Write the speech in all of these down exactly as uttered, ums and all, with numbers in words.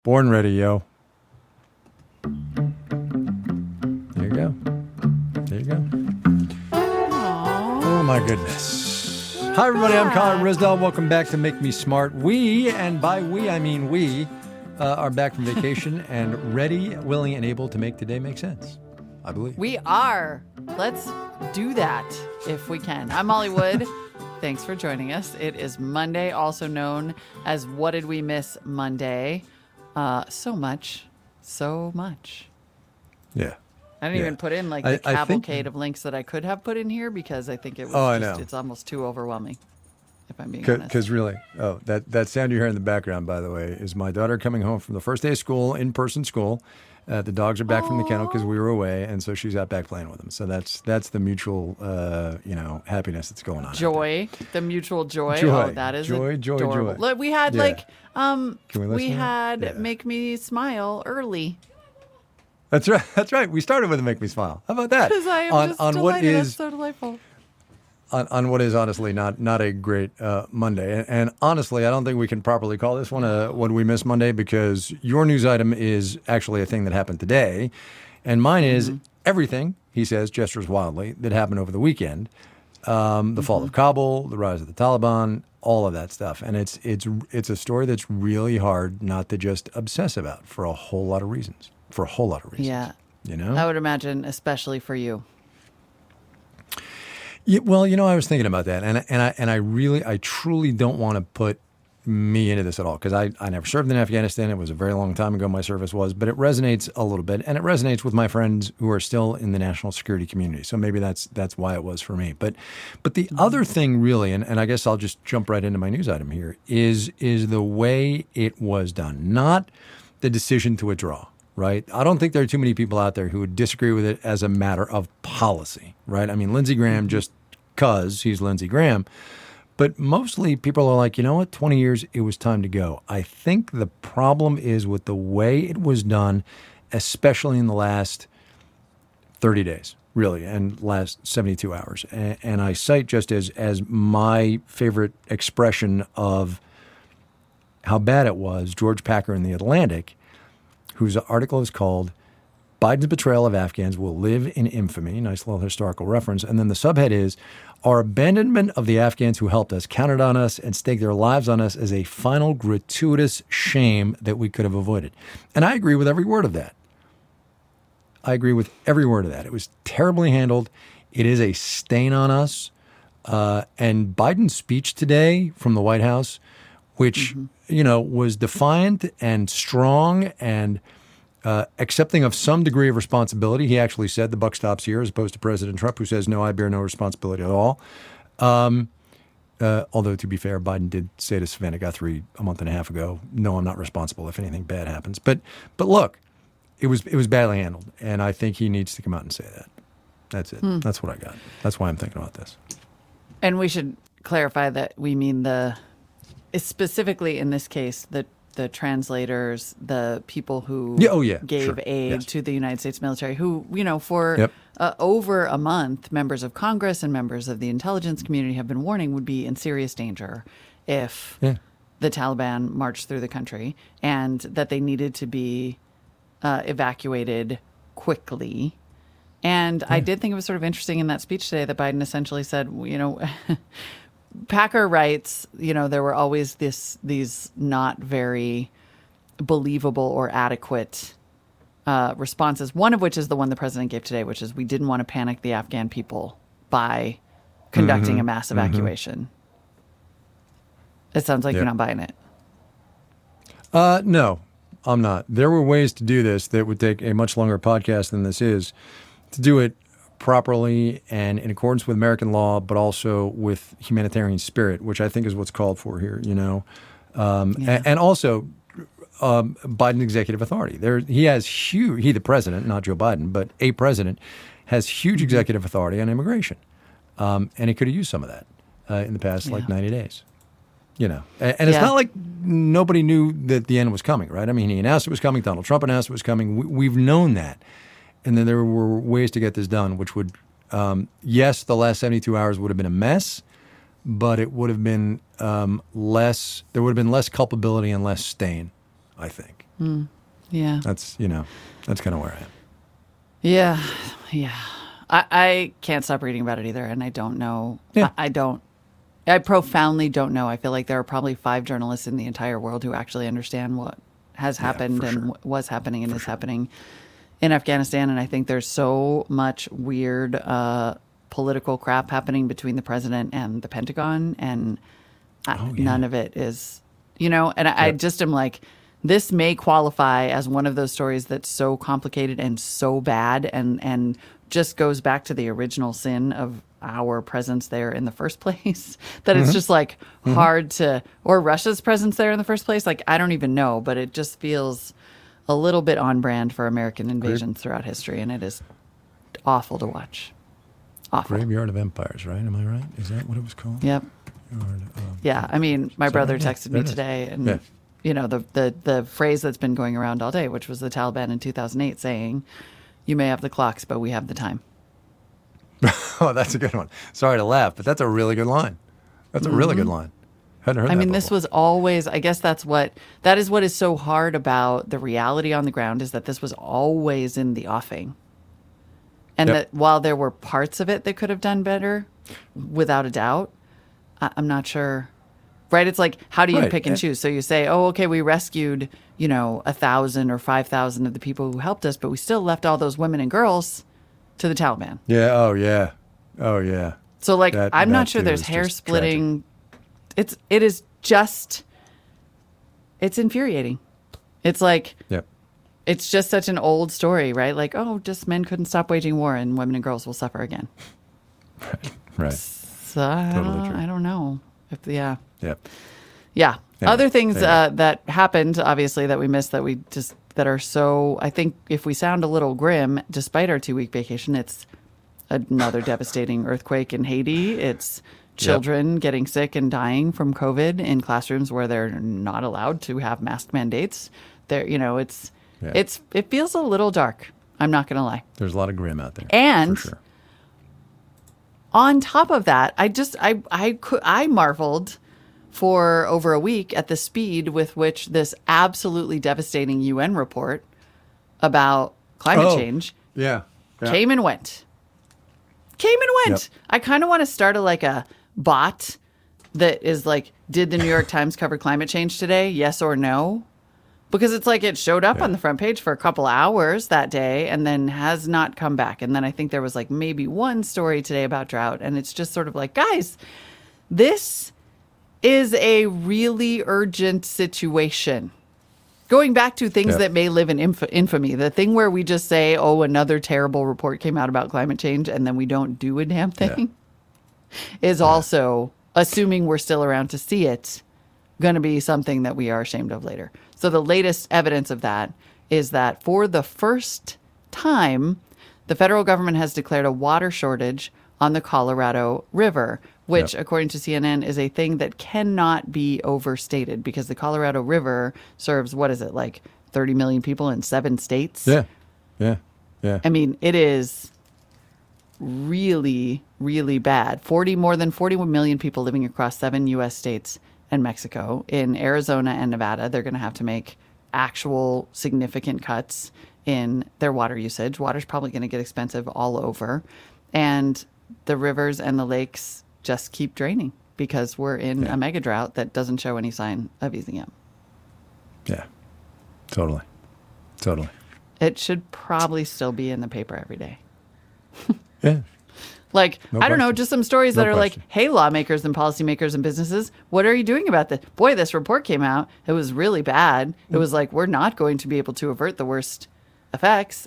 Born ready, yo. There you go. There you go. Aww. Oh, my goodness. Hi, everybody. I'm Colin Risdell. Welcome back to Make Me Smart. We, and by we, I mean we, uh, are back from vacation and ready, willing, and able to make today make sense. I believe. We are. Let's do that if we can. I'm Molly Wood. Thanks for joining us. It is Monday, also known as What Did We Miss Monday. Uh, so much. So much. Yeah. I didn't yeah. even put in like I, the I cavalcade think... of links that I could have put in here because I think it was oh, I just, know. it's almost too overwhelming, if I'm being Cause, honest. Because really, oh, that, that sound you hear in the background, by the way, is my daughter coming home from the first day of school, in-person school. Uh, the dogs are back Aww. From the kennel because we were away, and so she's out back playing with them. So that's that's the mutual, uh, you know, happiness that's going on. Joy, the mutual joy. Joy. Oh, that is joy, joy, adorable. joy. Look, we had yeah. like, um, Can we, we had yeah. Make Me Smile early. That's right. That's right. We started with a Make Me Smile. How about that? Because I am on, just on delighted. what is That's so delightful. On, on what is honestly not not a great uh, Monday. And, and honestly, I don't think we can properly call this one a What We Miss Monday because your news item is actually a thing that happened today. And mine is mm-hmm. everything, he says, gestures wildly, that happened over the weekend. Um, the mm-hmm. fall of Kabul, the rise of the Taliban, all of that stuff. And it's it's it's a story that's really hard not to just obsess about for a whole lot of reasons. For a whole lot of reasons. Yeah. You know? I would imagine, especially for you. Yeah, well, you know, I was thinking about that, and and I and I really, I truly don't want to put me into this at all because I, I never served in Afghanistan. It was a very long time ago. My service was, but it resonates a little bit, and it resonates with my friends who are still in the national security community. So maybe that's that's why it was for me. But but the mm-hmm. other thing, really, and, and I guess I'll just jump right into my news item here is is the way it was done, not the decision to withdraw. Right. I don't think there are too many people out there who would disagree with it as a matter of policy. Right. I mean, Lindsey Graham just because he's Lindsey Graham. But mostly people are like, you know what? twenty years, it was time to go. I think the problem is with the way it was done, especially in the last thirty days, really, and last seventy-two hours. And, and I cite just as, as my favorite expression of how bad it was, George Packer in The Atlantic, whose article is called Biden's Betrayal of Afghans Will Live in Infamy. Nice little historical reference. And then the subhead is, Our abandonment of the Afghans who helped us, counted on us, and staked their lives on us is a final gratuitous shame that we could have avoided. And I agree with every word of that. I agree with every word of that. It was terribly handled. It is a stain on us. Uh, and Biden's speech today from the White House, which, mm-hmm. you know, was defiant and strong and uh, accepting of some degree of responsibility. He actually said the buck stops here as opposed to President Trump, who says, no, I bear no responsibility at all. Um, uh, although, to be fair, Biden did say to Savannah Guthrie a month and a half ago, no, I'm not responsible if anything bad happens. But but look, it was it was badly handled. And I think he needs to come out and say that. That's it. Hmm. That's what I got. That's why I'm thinking about this. And we should clarify that we mean the... specifically in this case, the the translators, the people who yeah, oh, yeah, gave sure. aid yes. to the United States military, who, you know, for yep. uh, over a month, members of Congress and members of the intelligence community have been warning would be in serious danger if yeah. the Taliban marched through the country, and that they needed to be uh, evacuated quickly. And yeah. I did think it was sort of interesting in that speech today that Biden essentially said, you know, Packer writes, you know, there were always this these not very believable or adequate uh, responses, one of which is the one the president gave today, which is we didn't want to panic the Afghan people by conducting mm-hmm. a mass evacuation. Mm-hmm. It sounds like yep. you're not buying it. Uh, no, I'm not. There were ways to do this that would take a much longer podcast than this is, to do it properly and in accordance with American law, but also with humanitarian spirit, which I think is what's called for here, you know. Um, yeah. and, and also um, Biden executive authority. There, he has huge, he the president, not Joe Biden, but a president, has huge mm-hmm. executive authority on immigration. Um, and he could have used some of that uh, in the past, yeah. like ninety days. You know, and, and it's yeah. not like nobody knew that the end was coming, right? I mean, he announced it was coming. Donald Trump announced it was coming. We, we've known that. And then there were ways to get this done, which would, um, yes, the last seventy-two hours would have been a mess, but it would have been um, less, there would have been less culpability and less stain, I think. Yeah. That's, you know, that's kind of where I am. Yeah. Yeah. I, I can't stop reading about it either. And I don't know. Yeah. I, I don't. I profoundly don't know. I feel like there are probably five journalists in the entire world who actually understand what has happened for and sure. what was happening and is happening in Afghanistan. And I think there's so much weird uh, political crap happening between the president and the Pentagon. And I, Oh, yeah. none of it is, you know, and I, I Yep. just am like, this may qualify as one of those stories that's so complicated and so bad and, and just goes back to the original sin of our presence there in the first place, that it's just like hard to, or Russia's presence there in the first place. Like, I don't even know, but it just feels a little bit on brand for American invasions throughout history. And it is awful to watch. Awful. Graveyard of Empires, right? Am I right? Is that what it was called? Yep. Graveyard of- Yeah. I mean, my So, brother yeah, texted there me it is. today and, Yeah. you know, the, the, the phrase that's been going around all day, which was the Taliban in two thousand eight saying, you may have the clocks, but we have the time. Oh, that's a good one. Sorry to laugh, but that's a really good line. That's a really good line. Hadn't heard I that mean, this before. was always, I guess that's what, that is what is so hard about the reality on the ground, is that this was always in the offing. And Yep. that while there were parts of it that could have done better, without a doubt, I, I'm not sure. Right? It's like, how do you Right. pick and And- choose? So you say, oh, okay, we rescued, you know, a thousand or five thousand of the people who helped us, but we still left all those women and girls to the Taliban. Yeah. Oh, yeah. Oh, yeah. So like, That- I'm that not sure too there's is hair just splitting. It's, it is just, it's infuriating. It's like, Yep. it's just such an old story, right? Like, oh, just men couldn't stop waging war and women and girls will suffer again. Right. So I, Totally don't, true. I don't know if, yeah. Yep. Yeah. Anyway, Other things anyway. uh, that happened, obviously, that we missed, that we just, that are so, I think if we sound a little grim, despite our two week vacation, it's another devastating earthquake in Haiti. It's children getting sick and dying from COVID in classrooms where they're not allowed to have mask mandates. There, you know, it's, Yeah. it's, it feels a little dark. I'm not going to lie. There's a lot of grim out there. And for sure. on top of that, I just I I could I marveled for over a week at the speed with which this absolutely devastating U N report about climate Oh, change Yeah. yeah. came and went. Came and went. Yep. I kind of want to start a like a bot that is like, did the New York Times cover climate change today? Yes or no? Because it's like it showed up Yeah. on the front page for a couple hours that day and then has not come back. And then I think there was like maybe one story today about drought. And it's just sort of like, guys, this is a really urgent situation. Going back to things Yeah. that may live in inf- infamy, the thing where we just say, oh, another terrible report came out about climate change and then we don't do a damn thing, is also, assuming we're still around to see it, going to be something that we are ashamed of later. So the latest evidence of that is that for the first time, the federal government has declared a water shortage on the Colorado River, which, Yep. according to C N N, is a thing that cannot be overstated because the Colorado River serves, what is it, like thirty million people in seven states? Yeah. Yeah. Yeah. I mean, it is really, really bad. forty more than forty-one million people living across seven U S states and Mexico. In Arizona and Nevada, they're going to have to make actual significant cuts in their water usage. Water's probably going to get expensive all over. And the rivers and the lakes just keep draining because we're in Yeah. a mega drought that doesn't show any sign of easing up. Yeah. Totally. Totally. It should probably still be in the paper every day. Yeah. Like, No I don't know, question. just some stories No that are question. like, hey, lawmakers and policymakers and businesses, what are you doing about this? Boy, this report came out. It was really bad. It was like, we're not going to be able to avert the worst effects.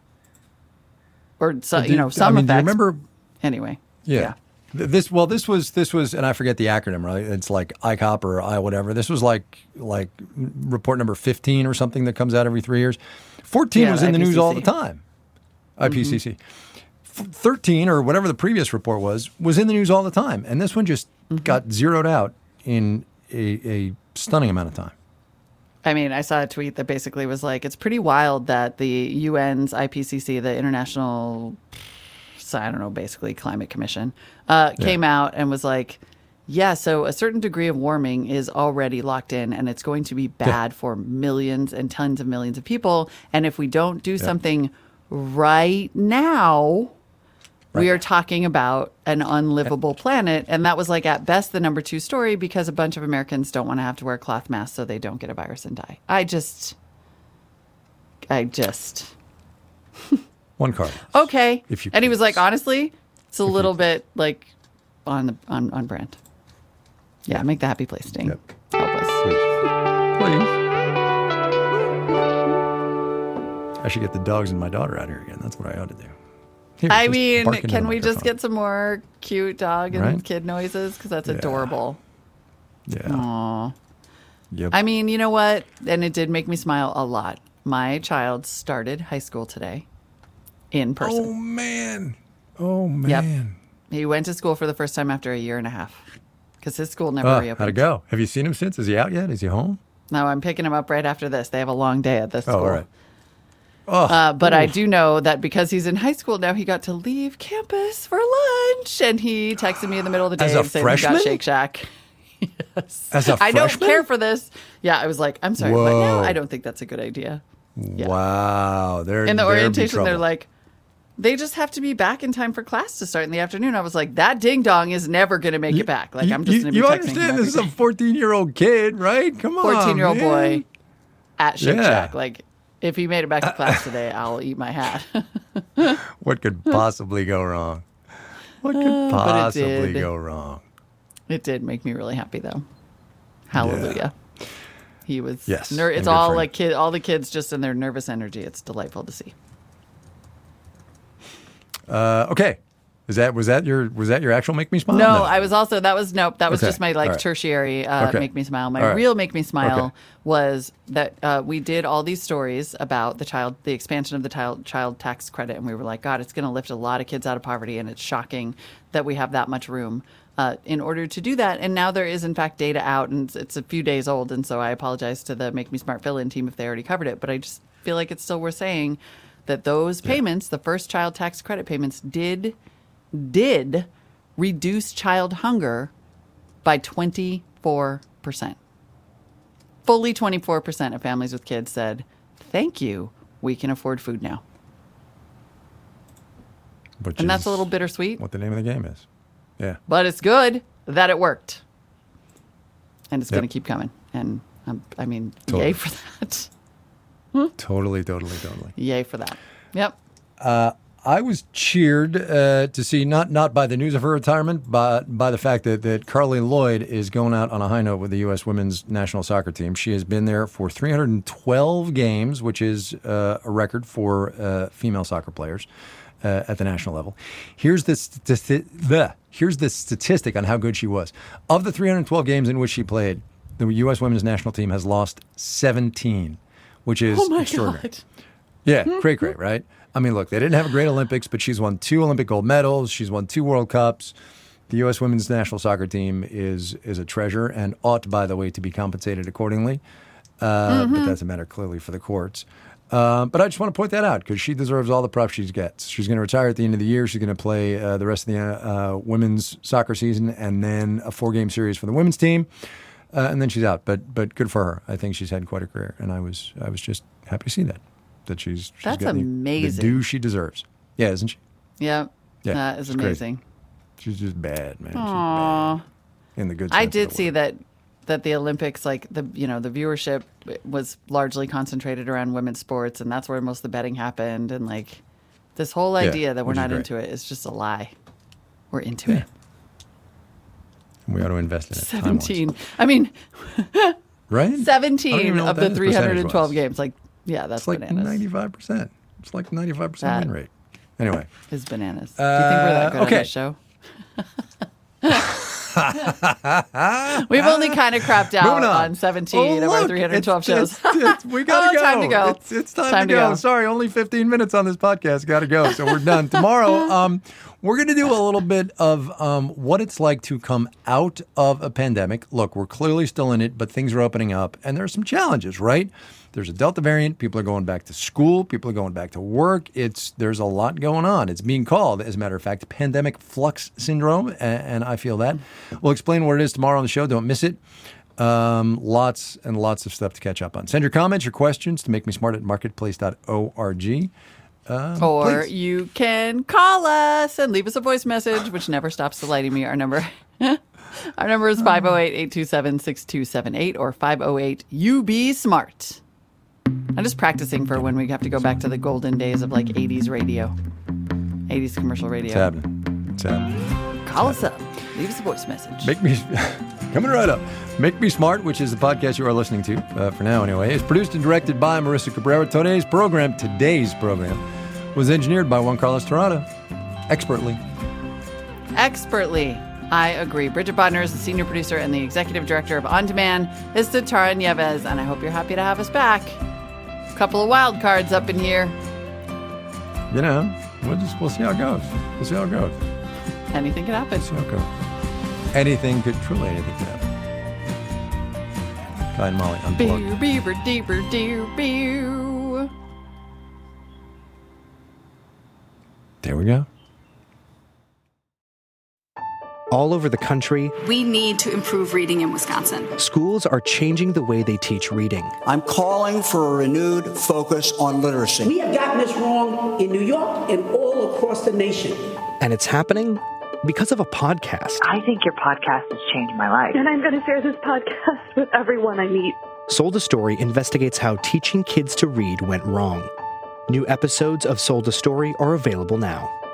Or, so, Do you know, some I mean, effects. do you remember? Anyway. Yeah. Th- This well, this was this was, and I forget the acronym, right? It's like I COP or I whatever. This was like like report number fifteen or something that comes out every three years. Fourteen Yeah, was the in the news all the I P C C. time. I P C C. F- Thirteen or whatever the previous report was was in the news all the time, and this one just got zeroed out in a, a stunning amount of time. I mean, I saw a tweet that basically was like, it's pretty wild that the U N's I P C C, the International, I don't know, basically Climate Commission, uh, came out and was like, Yeah, so a certain degree of warming is already locked in, and it's going to be bad Yeah. for millions and tens of millions of people. And if we don't do something right now, Right we are now. talking about an unlivable planet. And that was like at best the number two story because a bunch of Americans don't want to have to wear cloth masks so they don't get a virus and die. I just, I just, One card. okay. If you and he was please. like, honestly, it's a little bit like on the on, on brand. Yeah, make the happy place sting. Yep. Help us. Please. I should get the dogs and my daughter out here again. That's what I ought to do. Here, I just mean, bark into can the we just microphone. get some more cute dog and Right? kid noises? Because that's Yeah. adorable. Yeah. Aw. Yep. I mean, you know what? And it did make me smile a lot. My child started high school today in person. Oh man. Oh man. He went to school for the first time after a year and a half because his school never Oh, reopened. how'd it go? Have you seen him since? Is he out yet? Is he home? No, I'm picking him up right after this. They have a long day at this Oh, school. all right. Oh, Uh, but I oof. do know that because he's in high school now, he got to leave campus for lunch, and he texted me in the middle of the day As a and said he freshman? got Shake Shack. Yes. As a I don't freshman? care for this. Yeah, I was like, I'm sorry, but Whoa. no, I don't think that's a good idea. Yeah. Wow. There, In the there'd be orientation, they're trouble. like, they just have to be back in time for class to start in the afternoon. I was like, that ding dong is never going to make it back. Like, You- I'm just you, going to be you texting understand him this is a every day. fourteen-year-old kid, right? Come on, fourteen-year-old man. boy at Shake Yeah. Shack. Like, if he made it back to class today, I'll eat my hat. What could possibly go wrong? What could Uh, but it possibly did. go wrong? It did make me really happy, though. Hallelujah. He was. Yes, Ner- and it's good all for him. like kid, all the kids just in their nervous energy. It's delightful to see. Uh, okay, is that was that your was that your actual make me smile? No, I was also that was nope. That was Okay, just my like all right. tertiary uh, Okay. make me smile. My All right. real make me smile Okay. was that uh, we did all these stories about the child, the expansion of the child child tax credit, and we were like, God, it's going to lift a lot of kids out of poverty, and it's shocking that we have that much room uh, in order to do that. And now there is in fact data out, and it's, it's a few days old, and so I apologize to the Make Me Smart fill-in team if they already covered it, but I just feel like it's still worth saying that those payments, the first child tax credit payments, did did reduce child hunger by twenty-four percent. Fully twenty-four percent of families with kids said, thank you, we can afford food now. Which And that's is a little bittersweet, what the name of the game is. Yeah. but it's good that it worked. And it's Yep. going to keep coming. And um, I mean, Totally. yay for that. Totally, totally, totally. Yay for that. Yep. I was cheered uh, to see not not by the news of her retirement, but by the fact that, that Carly Lloyd is going out on a high note with the U S women's national soccer team. She has been there for three hundred twelve games, which is uh, a record for uh, female soccer players uh, at the national level. Here's the, stati- the here's the statistic on how good she was. Of the three hundred twelve games in which she played, the U S women's national team has lost seventeen, which is Oh my extraordinary. God. Yeah, cray cray, right? I mean, look, they didn't have a great Olympics, but she's won two Olympic gold medals. She's won two World Cups. The U S women's national soccer team is is a treasure and ought, by the way, to be compensated accordingly. Uh, Mm-hmm. But that's a matter clearly for the courts. Uh, but I just want to point that out because she deserves all the props she gets. She's going to retire at the end of the year. She's going to play uh, the rest of the uh, women's soccer season and then a four-game series for the women's team. Uh, and then she's out. But but good for her. I think she's had quite a career, and I was I was just happy to see that. That she's, she's That's getting the- amazing. the due she deserves. Yeah, isn't she? Yep. Yeah, That is it's crazy. amazing. She's just bad, man. She's Aw. bad. In the good. I sense of did the see word. that that the Olympics, like the you know the viewership was largely concentrated around women's sports, and that's where most of the betting happened. And like this whole Yeah, idea that we're which is not great. into it is just a lie. We're into Yeah. it. We ought to invest in it. time-wise. Seventeen. I mean, right? I don't even seventeen know what of that the three hundred and twelve percentage-wise. games. Like, yeah, that's It's like bananas. ninety-five percent. It's like ninety-five percent That- win rate. Anyway, Is bananas. Do you think we're that good Uh, okay. on this show? We've only kind of crapped out moving on. on seventeen Oh, of our look, three hundred twelve it's- shows. it's- it's- we gotta Oh, go. time to go. It's, it's time, Time to, to go. go. Sorry, only fifteen minutes on this podcast. Got to go. So we're done. Tomorrow, um, we're going to do a little bit of um, what it's like to come out of a pandemic. Look, we're clearly still in it, but things are opening up, and there are some challenges, right? there's a Delta variant. People are going back to school. People are going back to work. It's There's a lot going on. It's being called, as a matter of fact, pandemic flux syndrome, and, and I feel that. We'll explain what it is tomorrow on the show. Don't miss it. Um, lots and lots of stuff to catch up on. Send your comments, your questions to Make Me Smart at marketplace dot org. Um, or please. you can call us and leave us a voice message, which never stops delighting me. Our number our number is five oh eight, eight two seven, six two seven eight or five oh eight U B SMART. I'm just practicing for when we have to go back to the golden days of like eighties radio, eighties commercial radio. It's happening. It's happening. Call us up. Leave us a voice message. Make me coming right up. Make Me Smart, which is the podcast you are listening to, uh, for now anyway, is produced and directed by Marissa Cabrera. Today's program, today's program, was engineered by Juan Carlos Torrada, expertly. Expertly. I agree. Bridget Bodner is the senior producer and the executive director of On Demand. This is Tara Nieves, and I hope you're happy to have us back. A couple of wild cards up in here. You know, we'll just we'll see how it goes. We'll see how it goes. Anything could happen. We'll see how it goes. Anything could, truly anything could happen. Guy and Molly, unplugged. Beer, beaver, deeper, deer, beer. There we go. All over the country, we need to improve reading in Wisconsin. Schools are changing the way they teach reading. I'm calling for a renewed focus on literacy. We have gotten this wrong in New York and all across the nation. And it's happening because of a podcast. I think your podcast has changed my life. And I'm going to share this podcast with everyone I meet. Sold a Story investigates how teaching kids to read went wrong. New episodes of Sold a Story are available now.